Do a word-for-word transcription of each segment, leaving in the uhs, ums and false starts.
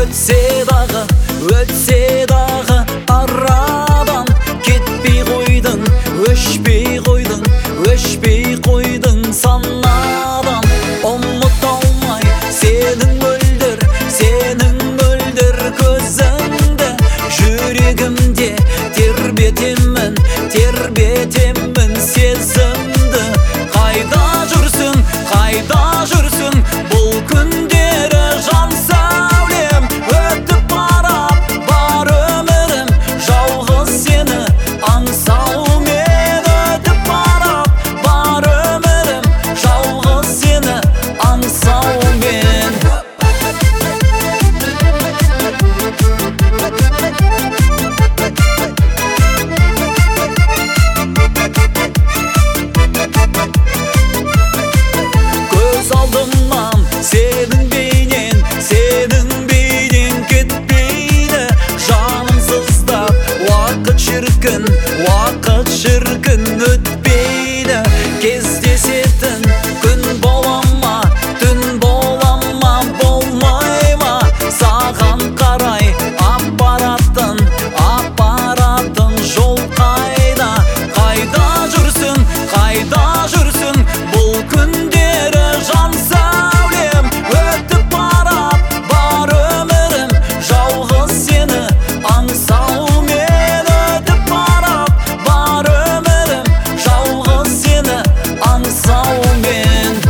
Өтсе дағы, өтсе дағы арадан кетпей қойдың, өшпей қойдың, өшпей қойдың санадан. Ұмыта алмай сенің мөлдір, сенің мөлдір көзіңді, жүрегімде тербетемін, тербетемін сезімді. Қайда жүрсің, қайда жүрсің, бұл күндері жан сәулем. Өтіп барап бар өмірім, жалғыз сені аңсаумен. Өтіп барап бар өмірім, жалғыз сені аңсаумен. Көз алдымнан сенің бейнең, сенің бейнең кетпейді. Жаным сыздап, уақыт шіркін, уақыт шіркін өтпейді. Кездесетін күн бола ма, түн бола ма, болмай ма? Саған қарай апаратын, апаратын жол қайда? Қайда жүрсің, қайда жүрсің, бұл күндері жан сәулем. Өтіп барап бар өмірім, жалғыз сені аңсаумен. Өтіп барап бар өмірім, жалғыз сені аңсаумен.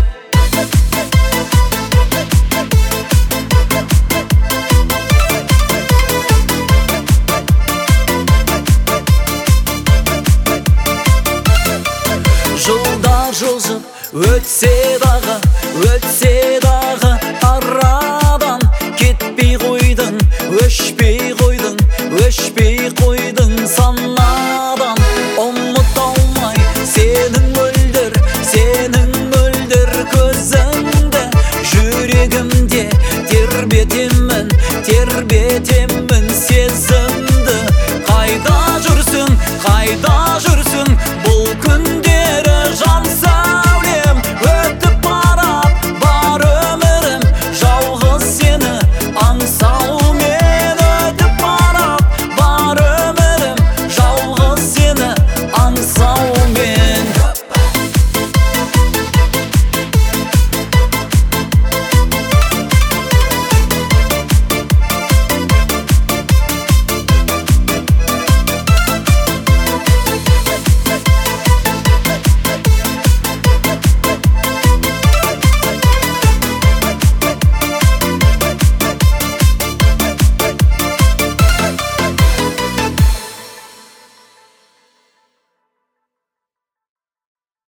Жылдар жылжып өтсе дағы, өтсе дағы арадан кетпей қойдың, өшпей қойдың, өшпей қойдың санадан. Ұмыта алмай сенің мөлдір, сенің мөлдір көзіңді, жүрегімде тербетемін, тербетемін